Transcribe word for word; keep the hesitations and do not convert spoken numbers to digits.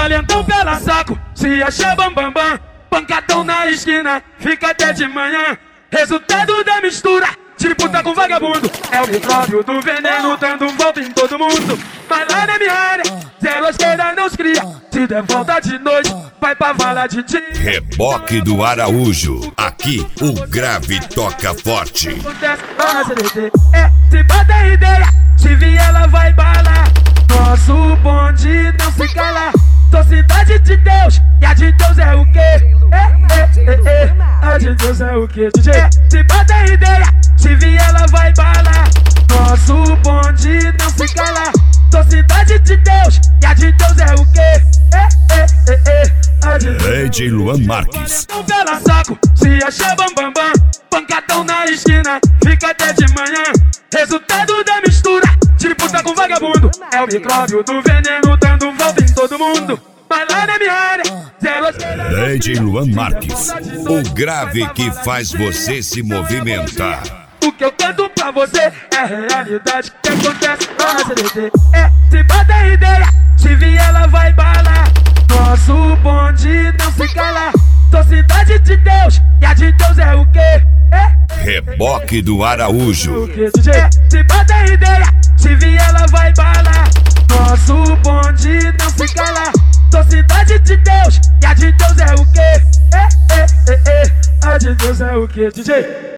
valentão pela saco, se acha bambambam, bam, bam. Pancadão na esquina, fica até de manhã. Resultado da mistura de puta com vagabundo, é o micróbio do veneno dando volta em todo mundo. Mas lá na minha área, zero esquerda não se cria. Se der volta de noite, vai pra vala de dia. Reboque do Araújo, aqui o grave toca forte. É, se bota ideia, se vier ela vai balar. Nosso bonde não se cala. Sou cidade de Deus, e a de Deus é o quê? É, é, é, é. A de Deus é o quê, D J? É, se bota ideia, se vier ela vai balar. Nosso bonde não se cala. Sou cidade de Deus, e a de Deus é o quê? É, é, é, é. A de Deus D J Luan Marques. Pela saco, se acha bambambam, bam, bam. Pancadão na esquina, fica até de manhã. Resultado da mistura de puta com vagabundo, é o micróbio do veneno dando volta em todo mundo. Mas lá na minha área, zero esquerda. D J Luan Marques, o grave que faz você se movimentar. O que eu canto pra você é a realidade que acontece lá na C D T. É, se bota ideia, se vier ela vai balar. Nosso bonde não se cala. Sou cidade de Deus, e a de Deus é o quê? É, Reboque do Araújo. o que, D J? É, se bota ideia, se vier ela vai balar. Nosso bonde não se cala. Sou cidade de Deus, e a de Deus é o quê? É, é, é, é. A de Deus é o quê, D J?